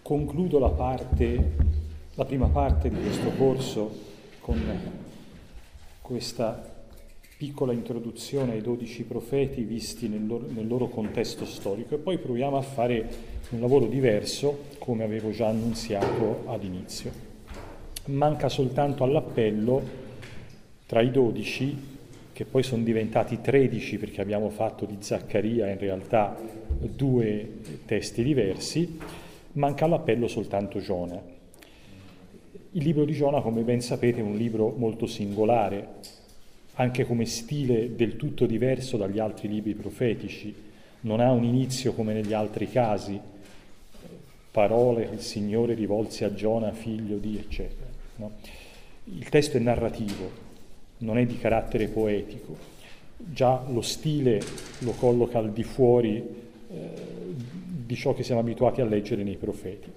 concludo la prima parte di questo corso con questa piccola introduzione ai 12 profeti visti nel loro contesto storico e poi proviamo a fare un lavoro diverso, come avevo già annunziato all'inizio. Manca soltanto all'appello tra i 12, che poi sono diventati 13 perché abbiamo fatto di Zaccaria in realtà 2 testi diversi, manca all'appello soltanto Giona. Il libro di Giona, come ben sapete, è un libro molto singolare, anche come stile del tutto diverso dagli altri libri profetici. Non ha un inizio come negli altri casi, parole che il Signore rivolse a Giona, figlio di, eccetera. No? Il testo è narrativo, non è di carattere poetico. Già lo stile lo colloca al di fuori di ciò che siamo abituati a leggere nei profeti.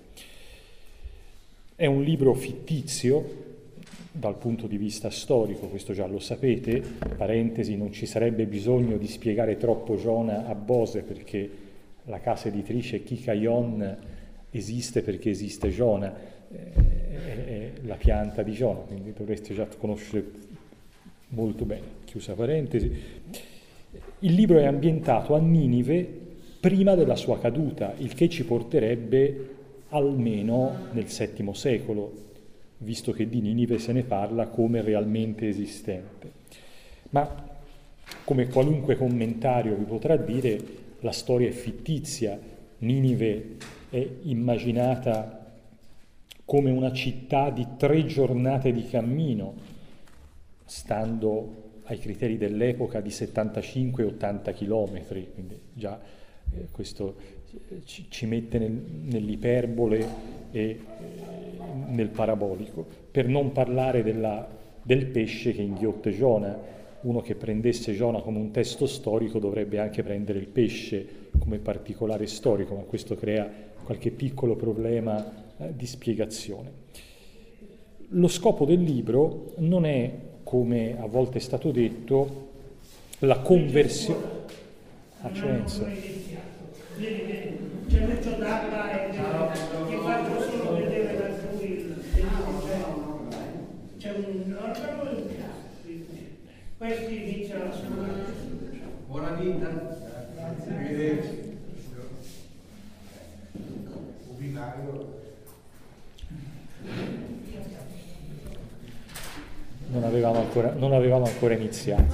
È un libro fittizio dal punto di vista storico, questo già lo sapete, parentesi, non ci sarebbe bisogno di spiegare troppo Giona a Bose perché la casa editrice Kikayon esiste perché esiste Giona, è la pianta di Giona, quindi dovreste già conoscere molto bene, chiusa parentesi. Il libro è ambientato a Ninive prima della sua caduta, il che ci porterebbe almeno nel VII secolo, visto che di Ninive se ne parla come realmente esistente. Ma, come qualunque commentario vi potrà dire, la storia è fittizia. Ninive è immaginata come una città di 3 giornate di cammino, stando ai criteri dell'epoca di 75-80 chilometri, quindi già questo ci mette nell'iperbole e nel parabolico, per non parlare del pesce che inghiotte Giona. Uno che prendesse Giona come un testo storico dovrebbe anche prendere il pesce come particolare storico, ma questo crea qualche piccolo problema di spiegazione. Lo scopo del libro non è, come a volte è stato detto, la conversione. Accenso. C'è molto d'acqua e ti faccio solo vedere da lui c'è un organo. Questi iniziano a suonare. Buona vita. Arrivederci. Non avevamo ancora iniziato.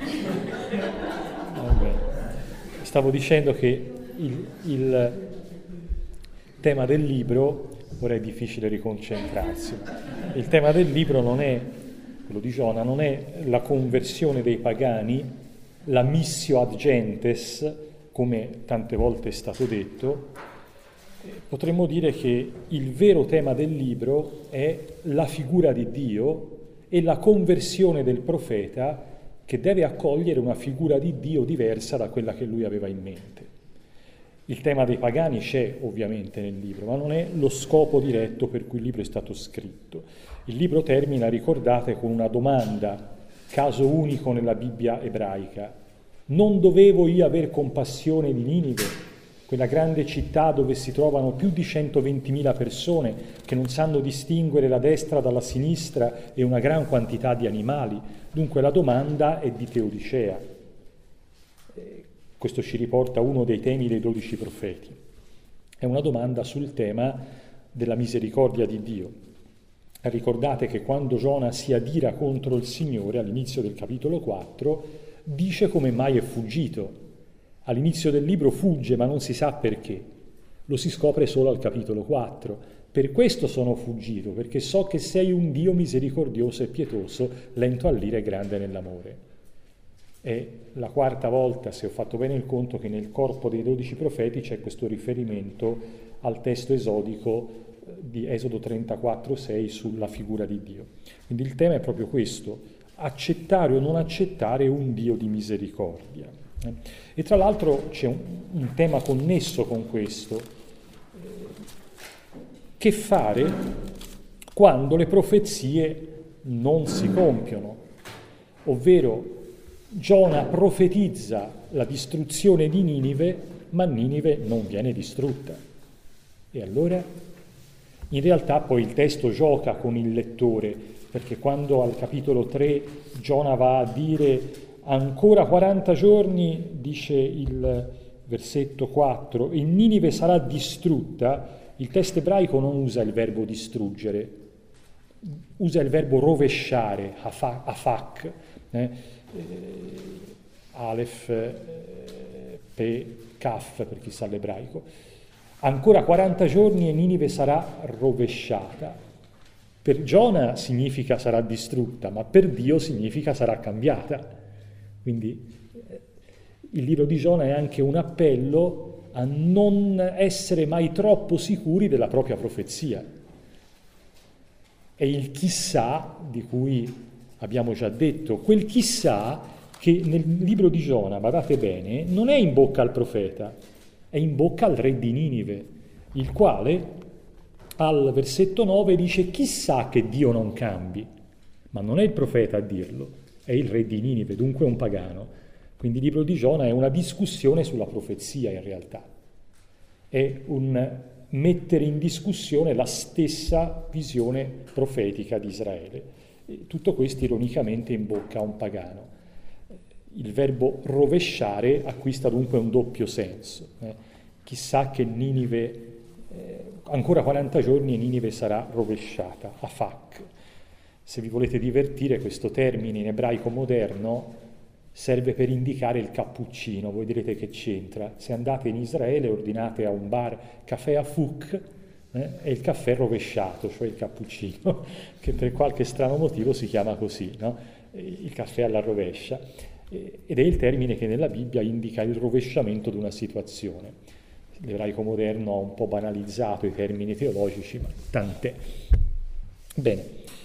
Stavo dicendo che il tema del libro, ora è difficile riconcentrarsi, il tema del libro non è, quello di Giona, non è la conversione dei pagani, la missio ad gentes, come tante volte è stato detto. Potremmo dire che il vero tema del libro è la figura di Dio e la conversione del profeta che deve accogliere una figura di Dio diversa da quella che lui aveva in mente. Il tema dei pagani c'è ovviamente nel libro, ma non è lo scopo diretto per cui il libro è stato scritto. Il libro termina, ricordate, con una domanda, caso unico nella Bibbia ebraica. Non dovevo io aver compassione di Ninive, quella grande città dove si trovano più di 120.000 persone che non sanno distinguere la destra dalla sinistra e una gran quantità di animali? Dunque la domanda è di Teodicea. Questo ci riporta a uno dei temi dei 12 profeti. È una domanda sul tema della misericordia di Dio. Ricordate che quando Giona si adira contro il Signore, all'inizio del capitolo 4, dice come mai è fuggito. All'inizio del libro fugge, ma non si sa perché. Lo si scopre solo al capitolo 4. Per questo sono fuggito, perché so che sei un Dio misericordioso e pietoso, lento all'ira e grande nell'amore. È la 4ª volta, se ho fatto bene il conto, che nel corpo dei 12 profeti c'è questo riferimento al testo esodico di Esodo 34,6 sulla figura di Dio. Quindi il tema è proprio questo: accettare o non accettare un Dio di misericordia. E tra l'altro c'è un tema connesso con questo: che fare quando le profezie non si compiono, ovvero Giona profetizza la distruzione di Ninive, ma Ninive non viene distrutta. E allora In realtà poi il testo gioca con il lettore, perché quando al capitolo 3 Giona va a dire ancora 40 giorni, dice il versetto 4, e Ninive sarà distrutta, il testo ebraico non usa il verbo distruggere, usa il verbo rovesciare, afak, Aleph, Pe, Kaf, per chi sa l'ebraico. Ancora 40 giorni e Ninive sarà rovesciata. Per Giona significa sarà distrutta, ma per Dio significa sarà cambiata. Quindi il libro di Giona è anche un appello a non essere mai troppo sicuri della propria profezia. È il chissà di cui abbiamo già detto, quel chissà che nel libro di Giona, badate bene, non è in bocca al profeta, è in bocca al re di Ninive, il quale al versetto 9 dice chissà che Dio non cambi, ma non è il profeta a dirlo, è il re di Ninive, dunque un pagano. Quindi il libro di Giona è una discussione sulla profezia in realtà, è un mettere in discussione la stessa visione profetica di Israele. E tutto questo ironicamente in bocca a un pagano. Il verbo rovesciare acquista dunque un doppio senso. Chissà che Ninive, ancora 40 giorni e Ninive sarà rovesciata, afak. Se vi volete divertire, questo termine in ebraico moderno serve per indicare il cappuccino. Voi direte che c'entra. Se andate in Israele ordinate a un bar caffè afuk, è il caffè rovesciato, cioè il cappuccino, che per qualche strano motivo si chiama così, no? Il caffè alla rovescia. Ed è il termine che nella Bibbia indica il rovesciamento di una situazione. L'ebraico moderno ha un po' banalizzato i termini teologici, ma tant'è. Bene.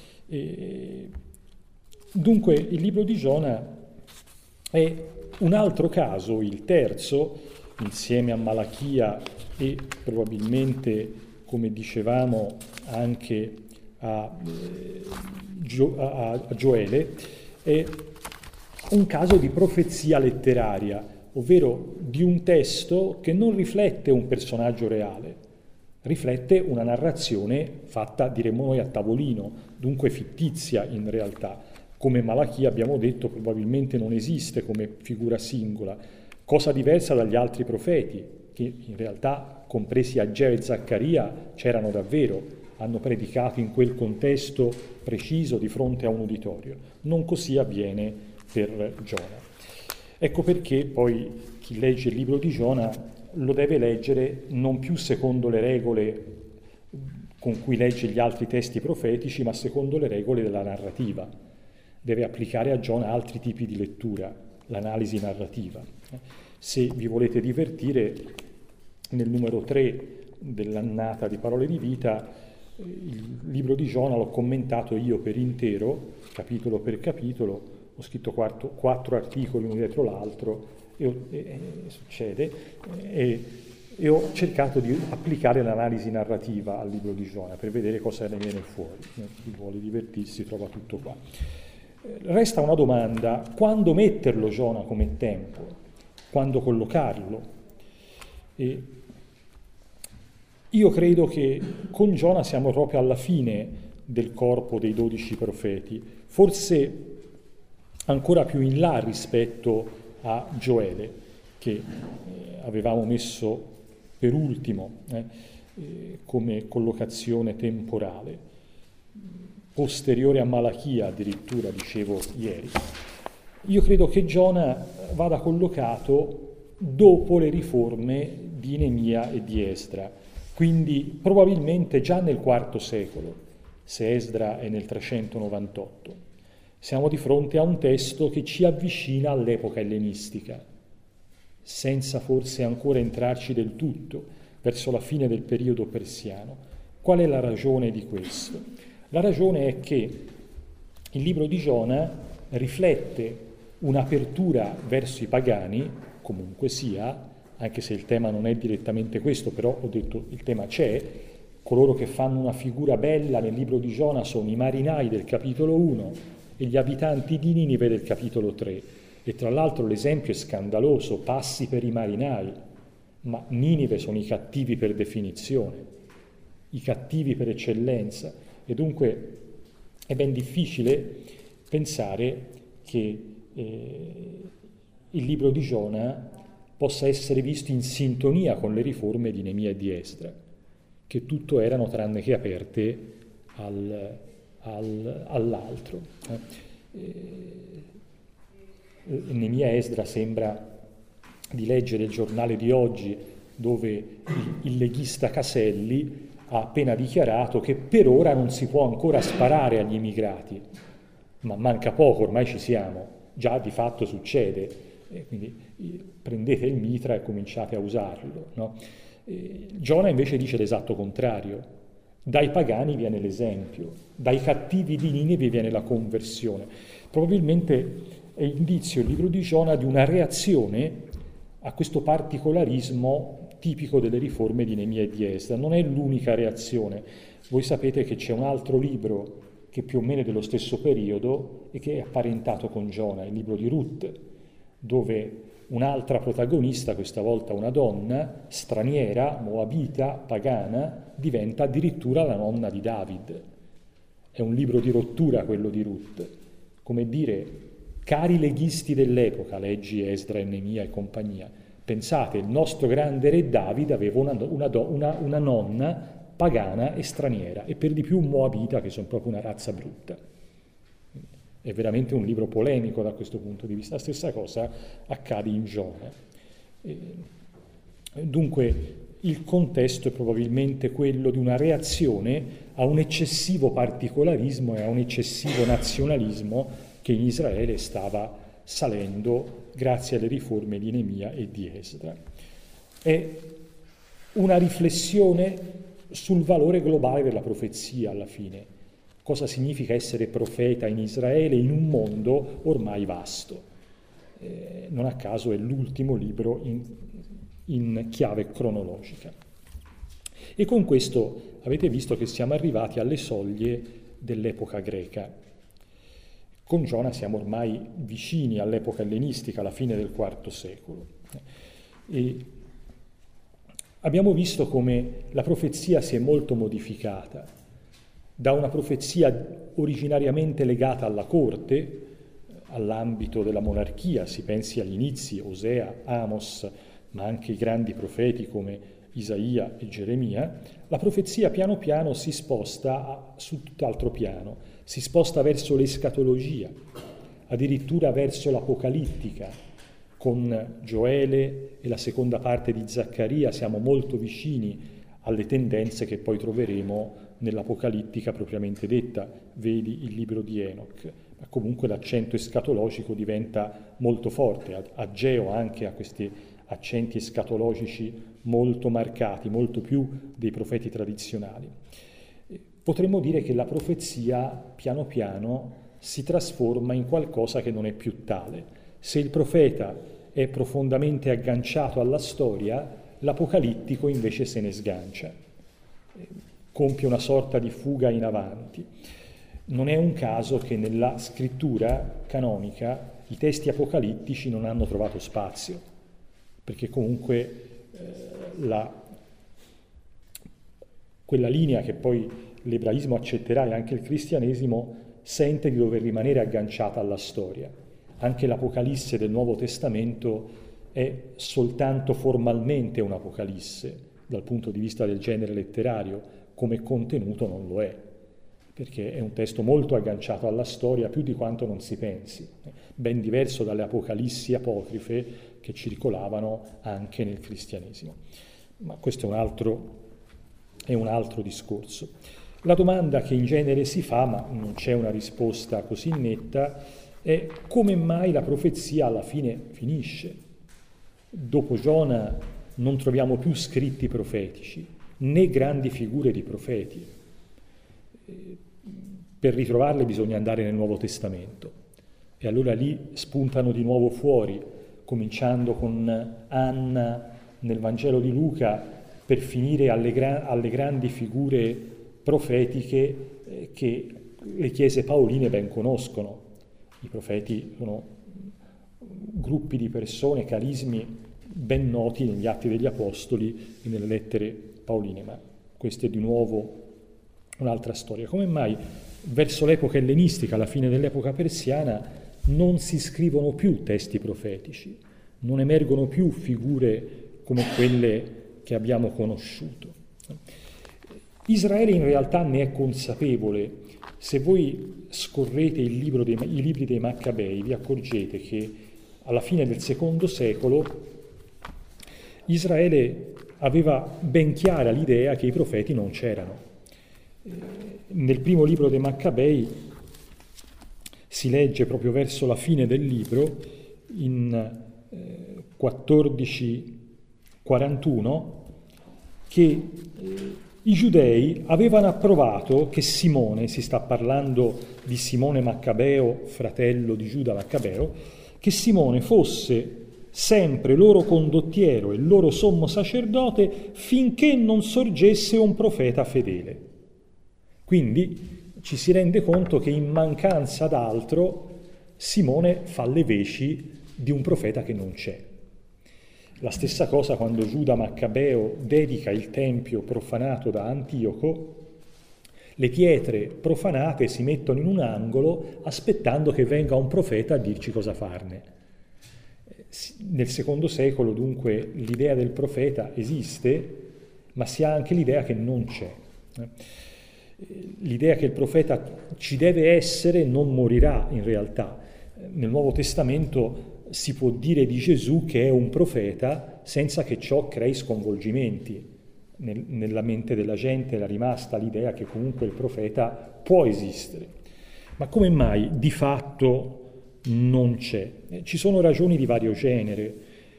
Dunque il libro di Giona è un altro caso, il terzo, insieme a Malachia e probabilmente, come dicevamo, anche a Gioele, è un caso di profezia letteraria, ovvero di un testo che non riflette un personaggio reale, riflette una narrazione fatta, diremmo noi, a tavolino, dunque fittizia in realtà. Come Malachia, abbiamo detto, probabilmente non esiste come figura singola, cosa diversa dagli altri profeti, che in realtà, compresi Ageo e Zaccaria, c'erano davvero, hanno predicato in quel contesto preciso di fronte a un uditorio. Non così avviene per Giona. Ecco perché poi chi legge il libro di Giona lo deve leggere non più secondo le regole con cui legge gli altri testi profetici, ma secondo le regole della narrativa. Deve applicare a Giona altri tipi di lettura, l'analisi narrativa. Se vi volete divertire, nel numero 3 dell'annata di Parole di Vita, il libro di Giona l'ho commentato io per intero, capitolo per capitolo, ho scritto 4 articoli uno dietro l'altro, e ho cercato di applicare l'analisi narrativa al libro di Giona per vedere cosa ne viene fuori. Chi vuole divertirsi trova tutto qua. Resta una domanda: quando metterlo Giona come tempo? Quando collocarlo? E io credo che con Giona siamo proprio alla fine del corpo dei 12 profeti, forse ancora più in là rispetto a Gioele, che avevamo messo per ultimo come collocazione temporale, posteriore a Malachia addirittura, dicevo ieri. Io credo che Giona vada collocato dopo le riforme di Nemia e di Esdra, quindi probabilmente già nel IV secolo, se Esdra è nel 398. Siamo di fronte a un testo che ci avvicina all'epoca ellenistica, senza forse ancora entrarci del tutto, verso la fine del periodo persiano. Qual è la ragione di questo? La ragione è che il libro di Giona riflette un'apertura verso i pagani, comunque sia, anche se il tema non è direttamente questo, però ho detto il tema c'è. Coloro che fanno una figura bella nel libro di Giona sono i marinai del capitolo 1 e gli abitanti di Ninive del capitolo 3. E tra l'altro l'esempio è scandaloso: passi per i marinai, ma Ninive sono i cattivi per definizione. i cattivi per eccellenza, e dunque è ben difficile pensare che il libro di Giona possa essere visto in sintonia con le riforme di Neemia e di Esdra, che tutto erano tranne che aperte all'altro. Neemia e Esdra sembra di leggere il giornale di oggi, dove il leghista Caselli ha appena dichiarato che per ora non si può ancora sparare agli immigrati, ma manca poco, ormai ci siamo, già di fatto succede, quindi prendete il mitra e cominciate a usarlo, no? Giona invece dice l'esatto contrario: dai pagani viene l'esempio, dai cattivi di Ninive viene la conversione. Probabilmente è indizio il libro di Giona di una reazione a questo particolarismo tipico delle riforme di Neemia e di Esdra. Non è l'unica reazione. Voi sapete che c'è un altro libro che più o meno è dello stesso periodo e che è apparentato con Giona, il libro di Ruth, dove un'altra protagonista, questa volta una donna, straniera, moabita, pagana, diventa addirittura la nonna di David. È un libro di rottura quello di Ruth, come dire, cari leghisti dell'epoca, leggi Esdra e Neemia e compagnia, pensate, il nostro grande re David aveva una nonna pagana e straniera, e per di più un moabita, che sono proprio una razza brutta. È veramente un libro polemico da questo punto di vista. La stessa cosa accade in Giona. Dunque il contesto è probabilmente quello di una reazione a un eccessivo particolarismo e a un eccessivo nazionalismo che in Israele stava salendo grazie alle riforme di Neemia e di Esdra. È una riflessione sul valore globale della profezia alla fine. Cosa significa essere profeta in Israele in un mondo ormai vasto? Non a caso è l'ultimo libro in chiave cronologica. E con questo avete visto che siamo arrivati alle soglie dell'epoca greca. Con Giona siamo ormai vicini all'epoca ellenistica, alla fine del IV secolo. E abbiamo visto come la profezia si è molto modificata, da una profezia originariamente legata alla corte, all'ambito della monarchia, si pensi agli inizi, Osea, Amos, ma anche i grandi profeti come Isaia e Geremia. La profezia piano piano si sposta su tutt'altro piano, si sposta verso l'escatologia, addirittura verso l'apocalittica. Con Gioele e la seconda parte di Zaccaria siamo molto vicini alle tendenze che poi troveremo nell'apocalittica propriamente detta, vedi il libro di Enoch. Ma comunque l'accento escatologico diventa molto forte, Ageo anche ha questi accenti escatologici molto marcati, molto più dei profeti tradizionali. Potremmo dire che la profezia piano piano si trasforma in qualcosa che non è più tale. Se il profeta è profondamente agganciato alla storia, l'apocalittico invece se ne sgancia, compie una sorta di fuga in avanti. Non è un caso che nella scrittura canonica i testi apocalittici non hanno trovato spazio, perché comunque quella linea che poi l'ebraismo accetterà e anche il cristianesimo sente di dover rimanere agganciata alla storia. Anche l'Apocalisse del Nuovo Testamento è soltanto formalmente un'Apocalisse, dal punto di vista del genere letterario, come contenuto non lo è, perché è un testo molto agganciato alla storia più di quanto non si pensi, ben diverso dalle Apocalissi apocrife che circolavano anche nel cristianesimo. Ma questo è un altro discorso. La domanda che in genere si fa, ma non c'è una risposta così netta, è come mai la profezia alla fine finisce. Dopo Giona non troviamo più scritti profetici, né grandi figure di profeti. Per ritrovarle bisogna andare nel Nuovo Testamento. E allora lì spuntano di nuovo fuori, cominciando con Anna nel Vangelo di Luca, per finire alle grandi figure profetiche che le chiese paoline ben conoscono. I profeti sono gruppi di persone, carismi ben noti negli Atti degli Apostoli e nelle lettere paoline, ma questa è di nuovo un'altra storia. Come mai verso l'epoca ellenistica, alla fine dell'epoca persiana, non si scrivono più testi profetici, non emergono più figure come quelle che abbiamo conosciuto? Israele in realtà ne è consapevole. Se voi scorrete i libri dei Maccabei, vi accorgete che alla fine del secondo secolo Israele aveva ben chiara l'idea che i profeti non c'erano. Nel primo libro dei Maccabei si legge proprio verso la fine del libro, in 14:41, che i giudei avevano approvato che Simone, si sta parlando di Simone Maccabeo, fratello di Giuda Maccabeo, che Simone fosse sempre loro condottiero e loro sommo sacerdote finché non sorgesse un profeta fedele. Quindi ci si rende conto che in mancanza d'altro Simone fa le veci di un profeta che non c'è. La stessa cosa quando Giuda Maccabeo dedica il tempio profanato da Antioco, le pietre profanate si mettono in un angolo aspettando che venga un profeta a dirci cosa farne. Nel secondo secolo dunque l'idea del profeta esiste, ma si ha anche l'idea che non c'è. L'idea che il profeta ci deve essere non morirà in realtà. Nel Nuovo Testamento si può dire di Gesù che è un profeta senza che ciò crei sconvolgimenti. Nella mente della gente era rimasta l'idea che comunque il profeta può esistere. Ma come mai di fatto non c'è? Ci sono ragioni di vario genere.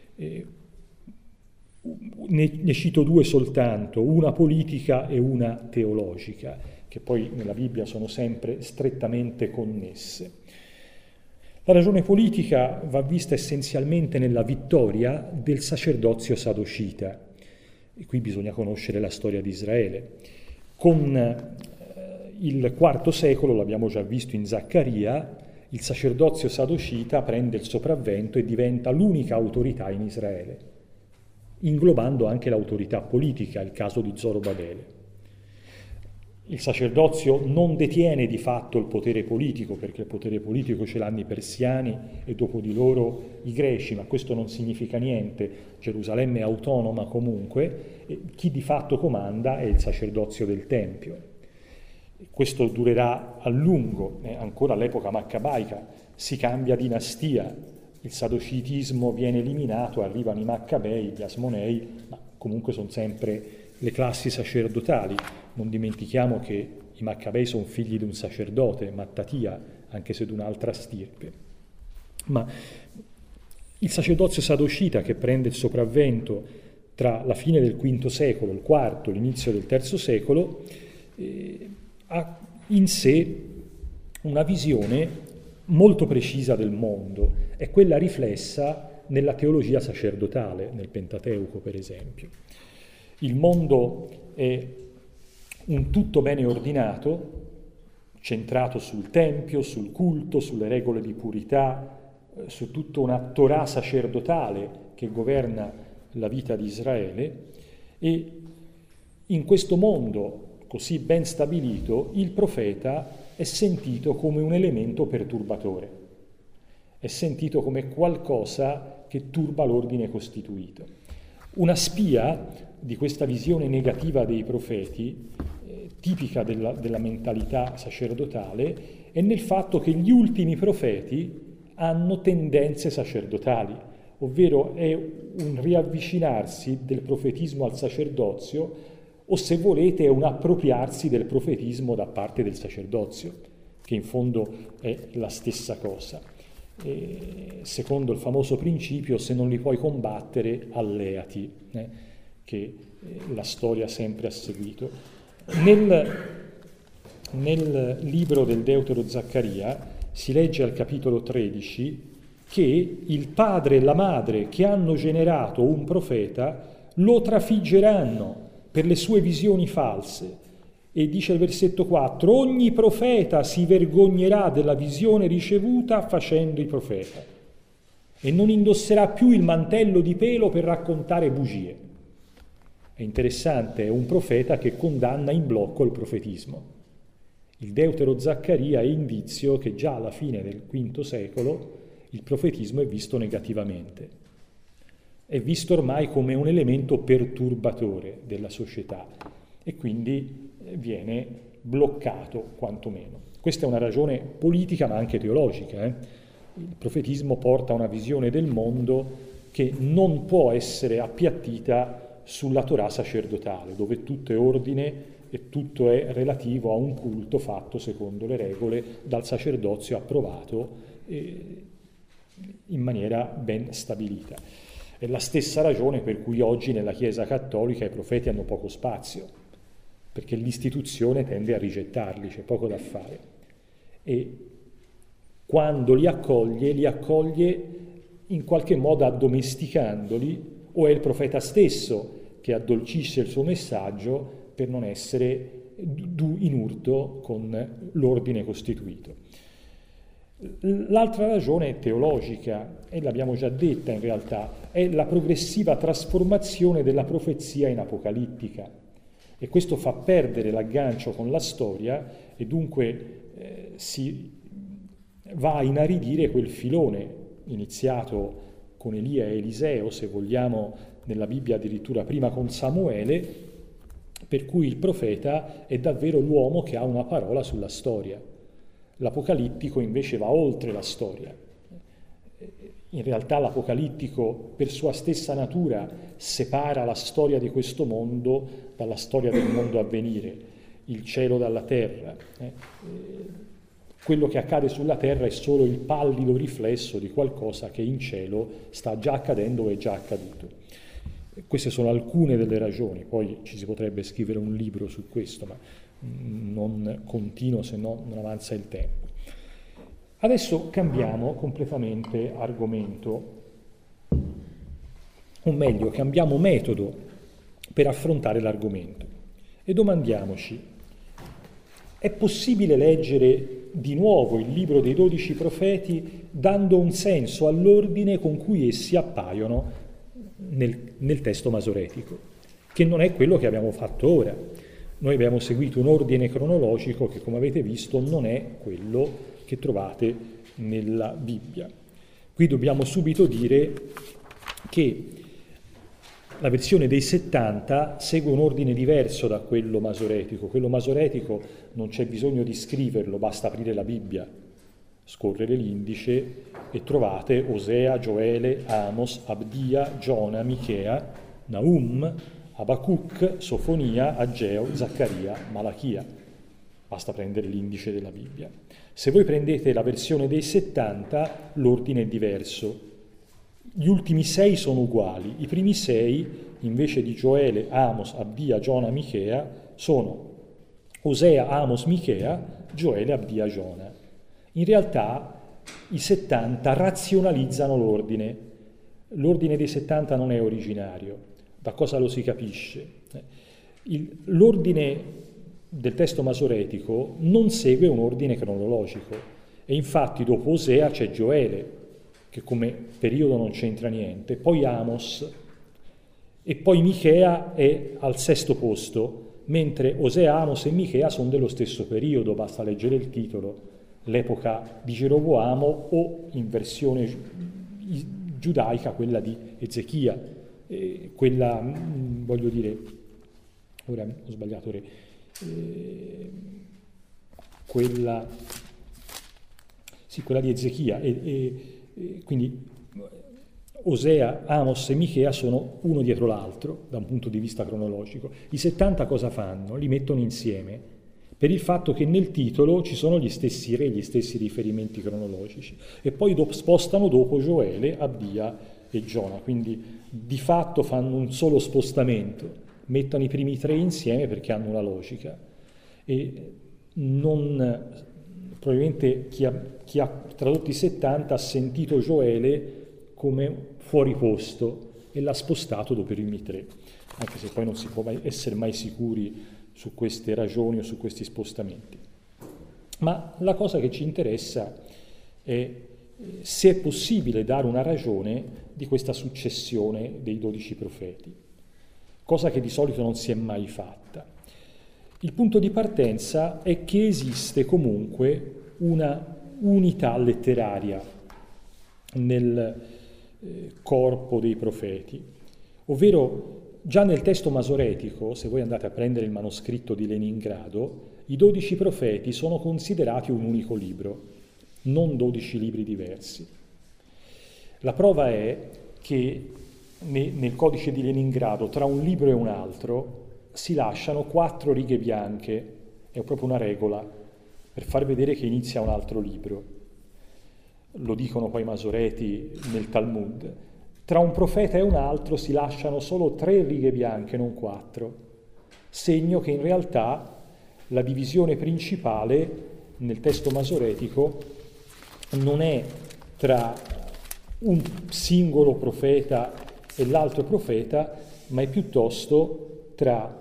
Ne cito due soltanto, una politica e una teologica, che poi nella Bibbia sono sempre strettamente connesse. La ragione politica va vista essenzialmente nella vittoria del sacerdozio sadocita, e qui bisogna conoscere la storia di Israele. Con il IV secolo, l'abbiamo già visto in Zaccaria, il sacerdozio sadocita prende il sopravvento e diventa l'unica autorità in Israele, inglobando anche l'autorità politica, il caso di Zorobabele. Il sacerdozio non detiene di fatto il potere politico, perché il potere politico ce l'hanno i persiani e dopo di loro i greci, ma questo non significa niente. Gerusalemme è autonoma comunque, e chi di fatto comanda è il sacerdozio del Tempio. Questo durerà a lungo, ancora all'epoca maccabaica si cambia dinastia, il sadocitismo viene eliminato, arrivano i Maccabei, gli Asmonei, ma comunque sono sempre le classi sacerdotali. Non dimentichiamo che i Maccabei sono figli di un sacerdote, Mattatia, anche se di un'altra stirpe. Ma il sacerdozio sadocita, che prende il sopravvento tra la fine del V secolo, il IV, l'inizio del III secolo, ha in sé una visione molto precisa del mondo, è quella riflessa nella teologia sacerdotale, nel Pentateuco per esempio. Il mondo è un tutto bene ordinato, centrato sul tempio, sul culto, sulle regole di purità, su tutta una Torah sacerdotale che governa la vita di Israele, e in questo mondo così ben stabilito il profeta è sentito come un elemento perturbatore, è sentito come qualcosa che turba l'ordine costituito. Una spia di questa visione negativa dei profeti, tipica della mentalità sacerdotale, è nel fatto che gli ultimi profeti hanno tendenze sacerdotali, ovvero è un riavvicinarsi del profetismo al sacerdozio, o se volete è un appropriarsi del profetismo da parte del sacerdozio, che in fondo è la stessa cosa. Secondo il famoso principio, se non li puoi combattere, alleati, che la storia sempre ha seguito. Nel libro del Deutero Zaccaria si legge al capitolo 13 che il padre e la madre che hanno generato un profeta lo trafiggeranno per le sue visioni false. E dice il versetto 4: ogni profeta si vergognerà della visione ricevuta facendo il profeta e non indosserà più il mantello di pelo per raccontare bugie. È interessante, è un profeta che condanna in blocco il profetismo. Il deutero Zaccaria è indizio che già alla fine del V secolo il profetismo è visto negativamente. È visto ormai come un elemento perturbatore della società e quindi viene bloccato quantomeno. Questa è una ragione politica ma anche teologica. Il profetismo porta una visione del mondo che non può essere appiattita sulla Torah sacerdotale, dove tutto è ordine e tutto è relativo a un culto fatto secondo le regole dal sacerdozio approvato in maniera ben stabilita. È la stessa ragione per cui oggi nella Chiesa cattolica i profeti hanno poco spazio, perché l'istituzione tende a rigettarli, c'è poco da fare. E quando li accoglie in qualche modo addomesticandoli, o è il profeta stesso che addolcisce il suo messaggio per non essere in urto con l'ordine costituito. L'altra ragione è teologica, e l'abbiamo già detta in realtà, è la progressiva trasformazione della profezia in apocalittica. E questo fa perdere l'aggancio con la storia e dunque si va a inaridire quel filone iniziato con Elia e Eliseo, se vogliamo nella Bibbia addirittura prima con Samuele, per cui il profeta è davvero l'uomo che ha una parola sulla storia. L'apocalittico invece va oltre la storia. In realtà l'apocalittico per sua stessa natura separa la storia di questo mondo dalla storia del mondo a venire, il cielo dalla terra. Quello che accade sulla terra è solo il pallido riflesso di qualcosa che in cielo sta già accadendo o è già accaduto. Queste sono alcune delle ragioni, poi ci si potrebbe scrivere un libro su questo, ma non continuo, se no non avanza il tempo. Adesso cambiamo completamente argomento, o meglio, cambiamo metodo per affrontare l'argomento e domandiamoci: è possibile leggere di nuovo il libro dei 12 profeti dando un senso all'ordine con cui essi appaiono nel testo masoretico, che non è quello che abbiamo fatto ora. Noi abbiamo seguito un ordine cronologico che, come avete visto, non è quello che trovate nella Bibbia. Qui dobbiamo subito dire che la versione dei 70 segue un ordine diverso da quello masoretico. Quello masoretico non c'è bisogno di scriverlo, basta aprire la Bibbia, scorrere l'indice e trovate Osea, Gioele, Amos, Abdia, Giona, Michea, Nahum, Abacuc, Sofonia, Ageo, Zaccaria, Malachia. Basta prendere l'indice della Bibbia. Se voi prendete la versione dei 70, l'ordine è diverso. Gli ultimi 6 sono uguali. I primi 6, invece di Gioele, Amos, Abdia, Giona, Michea, sono Osea, Amos, Michea, Gioele, Abdia, Giona. In realtà i 70 razionalizzano l'ordine. L'ordine dei 70 non è originario. Da cosa lo si capisce? L'ordine del testo masoretico non segue un ordine cronologico e infatti dopo Osea c'è Gioele, che come periodo non c'entra niente, poi Amos e poi Michea è al 6° posto, mentre Osea, Amos e Michea sono dello stesso periodo, basta leggere il titolo, l'epoca di Geroboamo o in versione giudaica quella di Ezechia, quella, voglio dire, ora ho sbagliato, quella di Ezechia, quindi Osea, Amos e Michea sono uno dietro l'altro da un punto di vista cronologico. I 70 cosa fanno? Li mettono insieme per il fatto che nel titolo ci sono gli stessi re, gli stessi riferimenti cronologici e poi spostano dopo Gioele, Abdia e Giona, quindi di fatto fanno un solo spostamento, mettono i primi 3 insieme perché hanno una logica e probabilmente chi ha tradotto i 70 ha sentito Gioele come fuori posto e l'ha spostato dopo i primi 3, anche se poi non si può essere mai sicuri su queste ragioni o su questi spostamenti. Ma la cosa che ci interessa è se è possibile dare una ragione di questa successione dei 12 profeti. cosa che di solito non si è mai fatta. Il punto di partenza è che esiste comunque una unità letteraria nel corpo dei profeti, ovvero già nel testo masoretico, se voi andate a prendere il manoscritto di Leningrado, i 12 profeti sono considerati un unico libro, non 12 libri diversi. La prova è che nel codice di Leningrado, tra un libro e un altro, si lasciano 4 righe bianche, è proprio una regola, per far vedere che inizia un altro libro. Lo dicono poi i masoreti nel Talmud. Tra un profeta e un altro si lasciano solo 3 righe bianche, non 4, segno che in realtà la divisione principale nel testo masoretico non è tra un singolo profeta e l'altro profeta, ma è piuttosto tra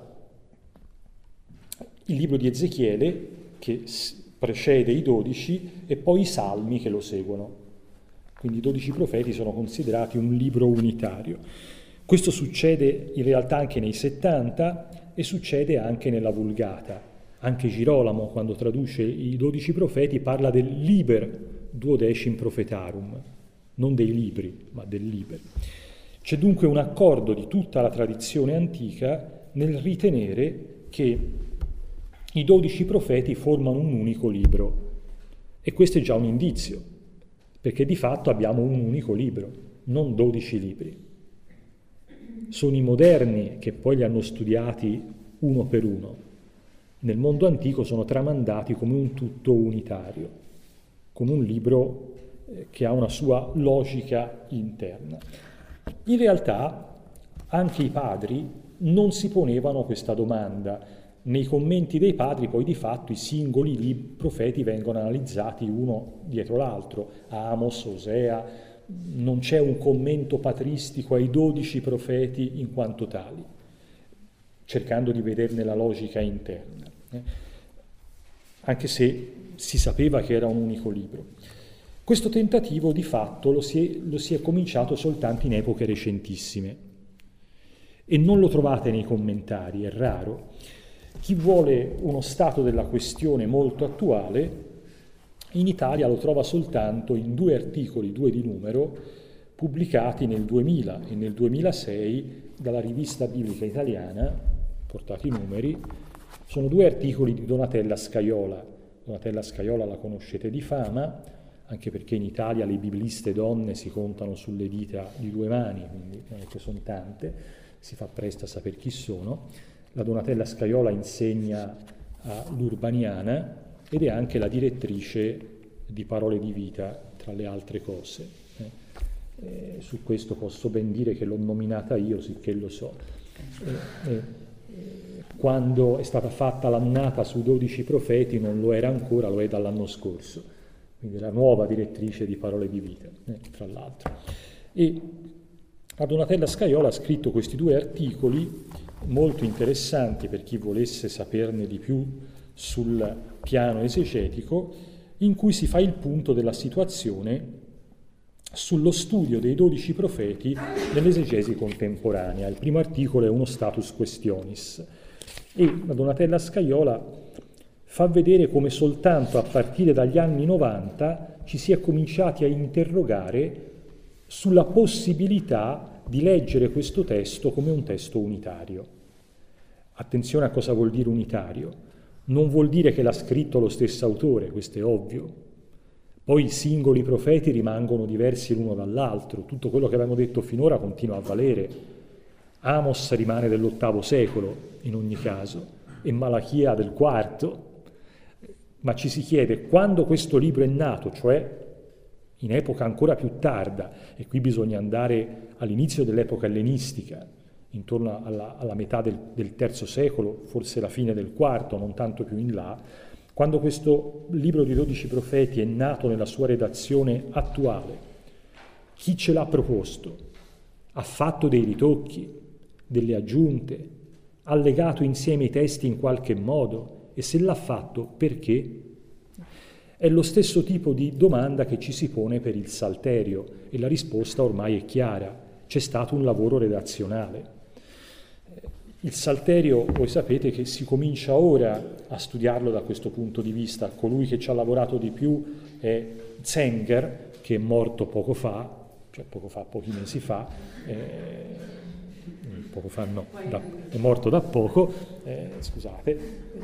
il libro di Ezechiele, che precede i 12, e poi i Salmi che lo seguono. Quindi i 12 profeti sono considerati un libro unitario. Questo succede in realtà anche nei 70 e succede anche nella Vulgata. Anche Girolamo, quando traduce i 12 profeti, parla del liber duodecim profetarum, non dei libri, ma del liber. C'è dunque un accordo di tutta la tradizione antica nel ritenere che i 12 profeti formano un unico libro. E questo è già un indizio, perché di fatto abbiamo un unico libro, non 12 libri. Sono i moderni che poi li hanno studiati uno per uno. Nel mondo antico sono tramandati come un tutto unitario, come un libro che ha una sua logica interna. In realtà anche i padri non si ponevano questa domanda. Nei commenti dei padri poi di fatto i singoli profeti vengono analizzati uno dietro l'altro, Amos, Osea, non c'è un commento patristico ai 12 profeti in quanto tali, cercando di vederne la logica interna, anche se si sapeva che era un unico libro. Questo tentativo di fatto lo si è cominciato soltanto in epoche recentissime e non lo trovate nei commentari, è raro. Chi vuole uno stato della questione molto attuale, in Italia lo trova soltanto in 2 articoli, 2 di numero, pubblicati nel 2000 e nel 2006 dalla Rivista Biblica Italiana, portati i numeri. Sono 2 articoli di Donatella Scaiola. Donatella Scaiola la conoscete di fama, anche perché in Italia le bibliste donne si contano sulle dita di 2 mani, quindi non è che sono tante, si fa presto a sapere chi sono. La Donatella Scaiola insegna all'Urbaniana ed è anche la direttrice di Parole di Vita, tra le altre cose. Su questo posso ben dire che l'ho nominata io, sicché lo so. Quando è stata fatta l'annata sui 12 profeti non lo era ancora, lo è dall'anno scorso. Quindi la nuova direttrice di Parole di Vita, tra l'altro. E a Donatella Scaiola ha scritto questi 2 articoli molto interessanti per chi volesse saperne di più sul piano esegetico, in cui si fa il punto della situazione sullo studio dei 12 profeti nell'esegesi contemporanea. Il primo articolo è uno status questionis e la Donatella Scaiola fa vedere come soltanto a partire dagli anni 90 ci si è cominciati a interrogare sulla possibilità di leggere questo testo come un testo unitario. Attenzione a cosa vuol dire unitario. Non vuol dire che l'ha scritto lo stesso autore, questo è ovvio. Poi i singoli profeti rimangono diversi l'uno dall'altro. Tutto quello che abbiamo detto finora continua a valere. Amos rimane dell'8° secolo, in ogni caso, e Malachia del IV. Ma ci si chiede, quando questo libro è nato, cioè in epoca ancora più tarda, e qui bisogna andare all'inizio dell'epoca ellenistica, intorno alla metà del III secolo, forse la fine del IV, non tanto più in là, quando questo libro di 12 profeti è nato nella sua redazione attuale, chi ce l'ha proposto? Ha fatto dei ritocchi, delle aggiunte, ha legato insieme i testi in qualche modo, e se l'ha fatto, perché? È lo stesso tipo di domanda che ci si pone per il Salterio, e la risposta ormai è chiara: c'è stato un lavoro redazionale. Il Salterio, voi sapete che si comincia ora a studiarlo da questo punto di vista. Colui che ci ha lavorato di più è Zenger, che è morto poco fa, pochi mesi fa, poco fa no, è morto da poco, scusate.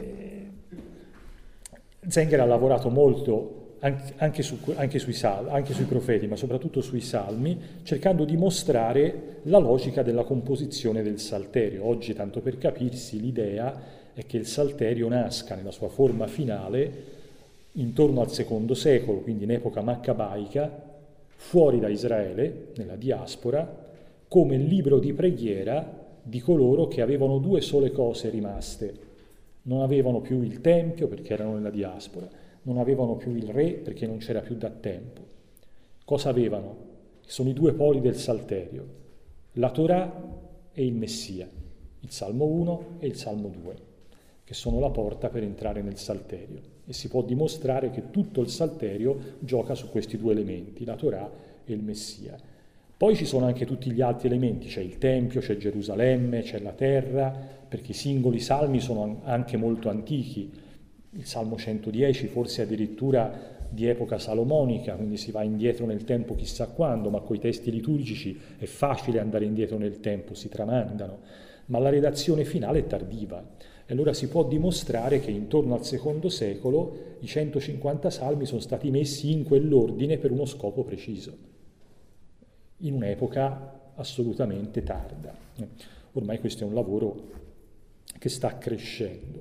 Zenger ha lavorato molto anche sui profeti, ma soprattutto sui salmi, cercando di mostrare la logica della composizione del Salterio. Oggi, tanto per capirsi, l'idea è che il Salterio nasca nella sua forma finale intorno al secondo secolo, quindi in epoca maccabaica, fuori da Israele, nella diaspora, come libro di preghiera di coloro che avevano due sole cose rimaste. Non avevano più il Tempio perché erano nella diaspora, non avevano più il re perché non c'era più da tempo. Cosa avevano? Sono i due poli del Salterio, la Torah e il Messia, il Salmo 1 e il Salmo 2, che sono la porta per entrare nel Salterio. E si può dimostrare che tutto il Salterio gioca su questi due elementi, la Torah e il Messia. Poi ci sono anche tutti gli altri elementi, c'è il Tempio, c'è Gerusalemme, c'è la terra, perché i singoli salmi sono anche molto antichi. Il Salmo 110 forse addirittura di epoca salomonica, quindi si va indietro nel tempo chissà quando, ma con i testi liturgici è facile andare indietro nel tempo, si tramandano, ma la redazione finale è tardiva. E allora si può dimostrare che intorno al secondo secolo i 150 salmi sono stati messi in quell'ordine per uno scopo preciso, in un'epoca assolutamente tarda. Ormai questo è un lavoro che sta crescendo.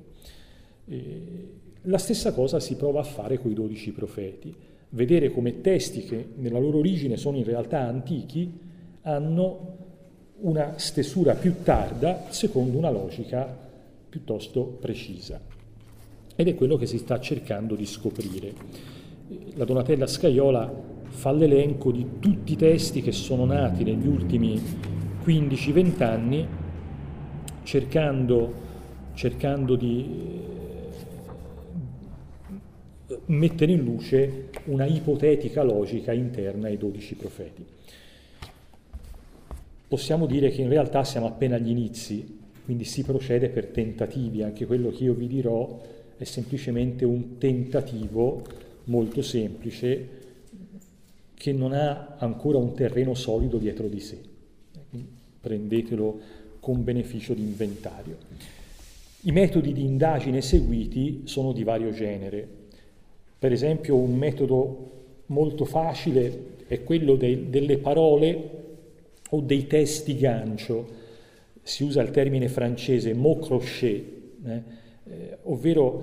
La stessa cosa si prova a fare con i 12 profeti, vedere come testi che nella loro origine sono in realtà antichi hanno una stesura più tarda secondo una logica piuttosto precisa. Ed è quello che si sta cercando di scoprire. La Donatella Scajola fa l'elenco di tutti i testi che sono nati negli ultimi 15-20 anni, cercando di mettere in luce una ipotetica logica interna ai 12 profeti. Possiamo dire che in realtà siamo appena agli inizi, quindi si procede per tentativi. Anche quello che io vi dirò è semplicemente un tentativo molto semplice che non ha ancora un terreno solido dietro di sé. Prendetelo con beneficio di inventario. I metodi di indagine seguiti sono di vario genere. Per esempio, un metodo molto facile è quello delle parole o dei testi gancio. Si usa il termine francese mot crochet, ovvero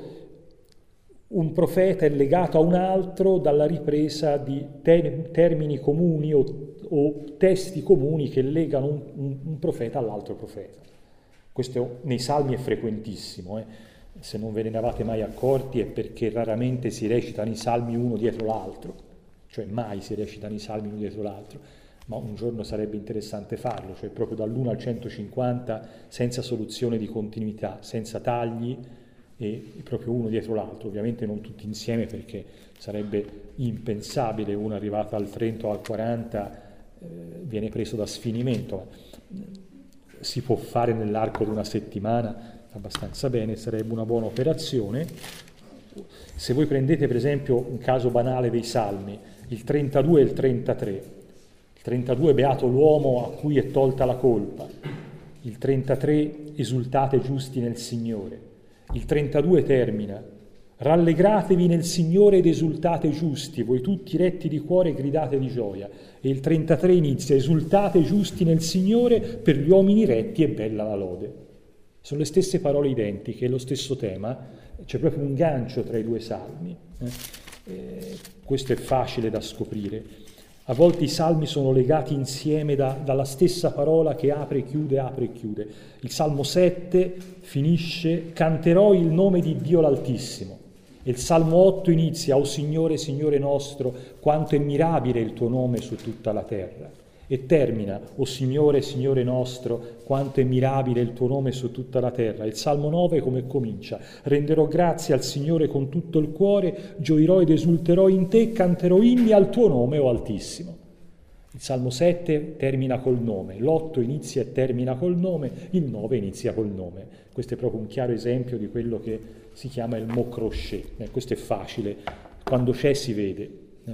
un profeta è legato a un altro dalla ripresa di termini comuni o testi comuni che legano un profeta all'altro profeta. Questo nei Salmi è frequentissimo. Se non ve ne eravate mai accorti è perché raramente si recitano i Salmi uno dietro l'altro, cioè mai si recitano i Salmi uno dietro l'altro, ma un giorno sarebbe interessante farlo, cioè proprio dall'1 al 150 senza soluzione di continuità, senza tagli e proprio uno dietro l'altro, ovviamente non tutti insieme perché sarebbe impensabile, uno arrivato al 30 o al 40 viene preso da sfinimento, ma si può fare nell'arco di una settimana abbastanza bene, sarebbe una buona operazione. Se voi prendete per esempio un caso banale dei Salmi, il 32 e il 33, il 32 beato l'uomo a cui è tolta la colpa, il 33 esultate giusti nel Signore, il 32 termina rallegratevi nel Signore ed esultate giusti, voi tutti retti di cuore gridate di gioia, e il 33 inizia esultate giusti nel Signore, per gli uomini retti è bella la lode. Sono le stesse parole identiche, lo stesso tema, c'è proprio un gancio tra i due salmi. Questo è facile da scoprire. A volte i salmi sono legati insieme dalla stessa parola che apre e chiude, apre e chiude. Il Salmo 7 finisce canterò il nome di Dio l'Altissimo. E il Salmo 8 inizia, o Signore, Signore nostro, quanto è mirabile il tuo nome su tutta la terra. E termina, o Signore, Signore nostro, quanto è mirabile il tuo nome su tutta la terra. Il Salmo 9 come comincia? Renderò grazie al Signore con tutto il cuore, gioirò ed esulterò in te, canterò inni al tuo nome, o Altissimo. Il Salmo 7 termina col nome, l'8 inizia e termina col nome, il 9 inizia col nome. Questo è proprio un chiaro esempio di quello che si chiama il mot crochet. Questo è facile, quando c'è si vede.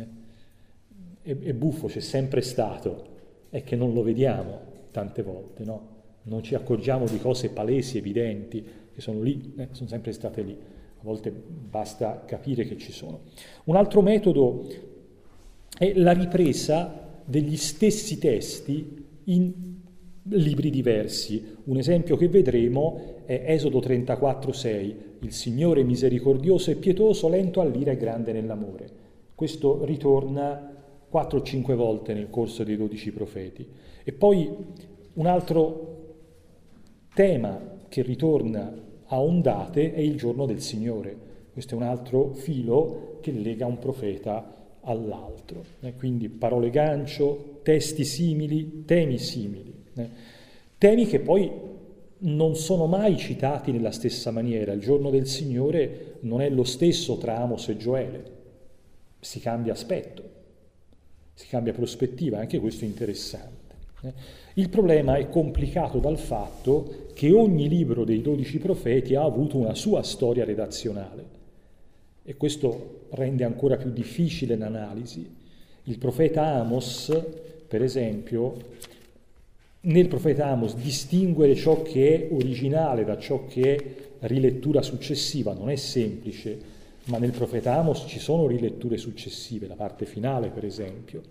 È buffo, c'è sempre stato, è che non lo vediamo tante volte, no? Non ci accorgiamo di cose palesi, evidenti, che sono lì, sono sempre state lì. A volte basta capire che ci sono. Un altro metodo è la ripresa degli stessi testi in libri diversi. Un esempio che vedremo è Esodo 34,6, il Signore misericordioso e pietoso, lento all'ira e grande nell'amore. Questo ritorna 4 o 5 volte nel corso dei 12 profeti. E poi un altro tema che ritorna a ondate è il giorno del Signore. Questo è un altro filo che lega un profeta all'altro. Quindi parole gancio, testi simili, temi simili. Temi che poi non sono mai citati nella stessa maniera. Il giorno del Signore non è lo stesso tra Amos e Gioele. Si cambia aspetto, si cambia prospettiva, anche questo è interessante. Il problema è complicato dal fatto che ogni libro dei 12 profeti ha avuto una sua storia redazionale e questo rende ancora più difficile l'analisi. Il profeta Amos, per esempio, nel profeta Amos distinguere ciò che è originale da ciò che è rilettura successiva non è semplice, ma nel profeta Amos ci sono riletture successive, la parte finale per esempio.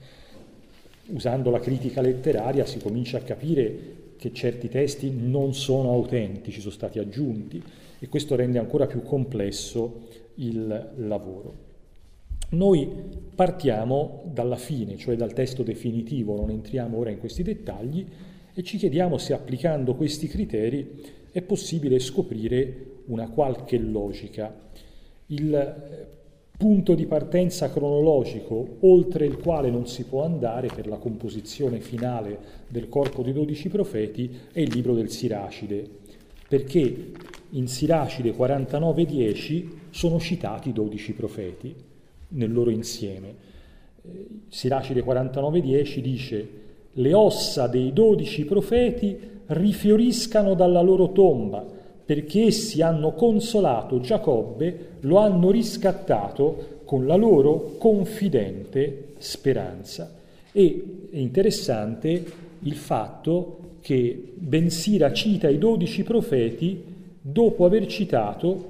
Usando la critica letteraria si comincia a capire che certi testi non sono autentici, sono stati aggiunti e questo rende ancora più complesso il lavoro. Noi partiamo dalla fine, cioè dal testo definitivo, non entriamo ora in questi dettagli e ci chiediamo se applicando questi criteri è possibile scoprire una qualche logica. Il punto di partenza cronologico oltre il quale non si può andare per la composizione finale del corpo dei 12 profeti è il libro del Siracide, perché in Siracide 49:10 sono citati i 12 profeti nel loro insieme. Siracide 49:10 dice: le ossa dei 12 profeti rifioriscano dalla loro tomba, perché essi hanno consolato Giacobbe, lo hanno riscattato con la loro confidente speranza. E è interessante il fatto che Ben Sira cita i 12 profeti dopo aver citato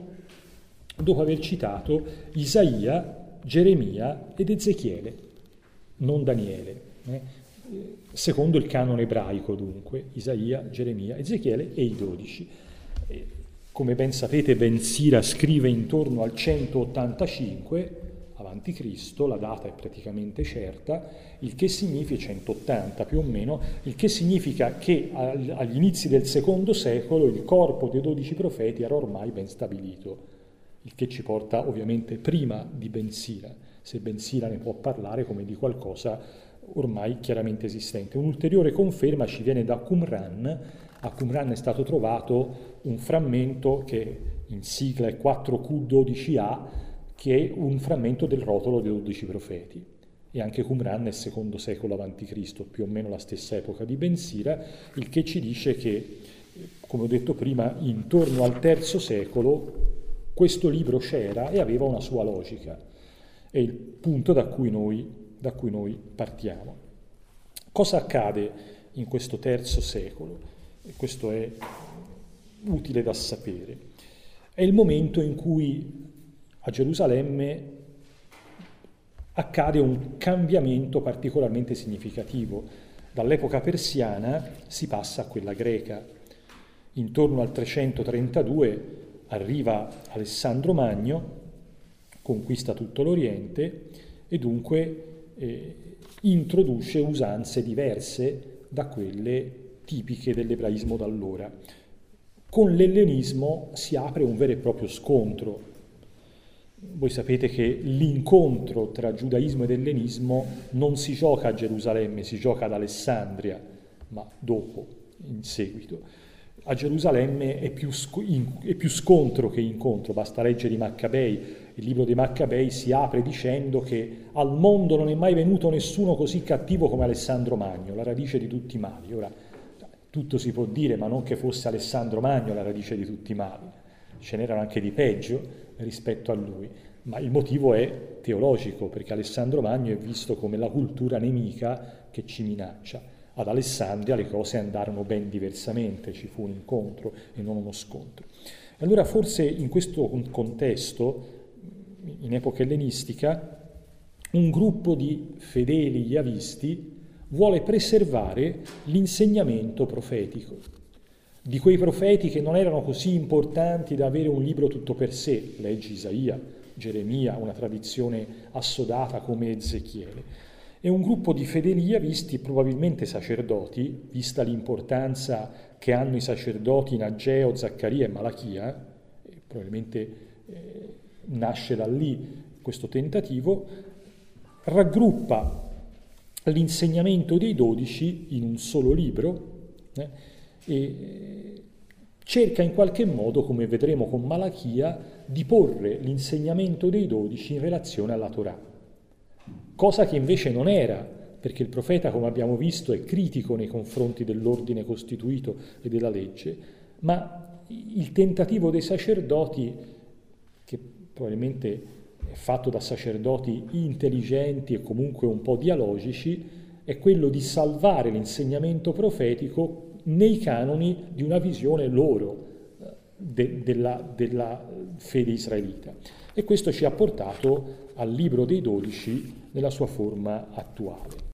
Isaia, Geremia ed Ezechiele, non Daniele. Secondo il canone ebraico dunque, Isaia, Geremia, Ezechiele e i 12. Come ben sapete, Ben Sira scrive intorno al 185 avanti Cristo, la data è praticamente certa, il che significa 180 più o meno, il che significa che agli inizi del secondo secolo il corpo dei 12 profeti era ormai ben stabilito, il che ci porta ovviamente prima di Ben Sira, se Ben Sira ne può parlare come di qualcosa ormai chiaramente esistente. Un'ulteriore conferma ci viene da Qumran. A Qumran è stato trovato un frammento che in sigla è 4Q12A, che è un frammento del rotolo dei 12 profeti. E anche Qumran è secondo secolo avanti Cristo, più o meno la stessa epoca di Ben Sira, il che ci dice che, come ho detto prima, intorno al III secolo questo libro c'era e aveva una sua logica. È il punto da cui noi partiamo. Cosa accade in questo III secolo? E questo è utile da sapere. È il momento in cui a Gerusalemme accade un cambiamento particolarmente significativo. Dall'epoca persiana si passa a quella greca. Intorno al 332 arriva Alessandro Magno, conquista tutto l'Oriente e dunque introduce usanze diverse da quelle tipiche dell'ebraismo d'allora. Con l'ellenismo si apre un vero e proprio scontro. Voi sapete che l'incontro tra giudaismo ed ellenismo non si gioca a Gerusalemme, si gioca ad Alessandria, ma dopo, in seguito. A Gerusalemme è più scontro che incontro, basta leggere i Maccabei. Il libro dei Maccabei si apre dicendo che al mondo non è mai venuto nessuno così cattivo come Alessandro Magno, la radice di tutti i mali. Ora, tutto si può dire, ma non che fosse Alessandro Magno la radice di tutti i mali, ce n'erano anche di peggio rispetto a lui, ma il motivo è teologico, perché Alessandro Magno è visto come la cultura nemica che ci minaccia. Ad Alessandria le cose andarono ben diversamente, ci fu un incontro e non uno scontro. Allora forse in questo contesto, in epoca ellenistica, un gruppo di fedeli iavisti vuole preservare l'insegnamento profetico, di quei profeti che non erano così importanti da avere un libro tutto per sé, leggi Isaia, Geremia, una tradizione assodata come Ezechiele. È un gruppo di fedeli iavisti, probabilmente sacerdoti, vista l'importanza che hanno i sacerdoti in Ageo, Zaccaria e Malachia, probabilmente nasce da lì questo tentativo, raggruppa l'insegnamento dei 12 in un solo libro e cerca in qualche modo, come vedremo con Malachia, di porre l'insegnamento dei 12 in relazione alla Torah. Cosa che invece non era, perché il profeta, come abbiamo visto, è critico nei confronti dell'ordine costituito e della legge, ma il tentativo dei sacerdoti, che probabilmente è fatto da sacerdoti intelligenti e comunque un po' dialogici, è quello di salvare l'insegnamento profetico nei canoni di una visione loro della fede israelita. E questo ci ha portato al libro dei 12 nella sua forma attuale.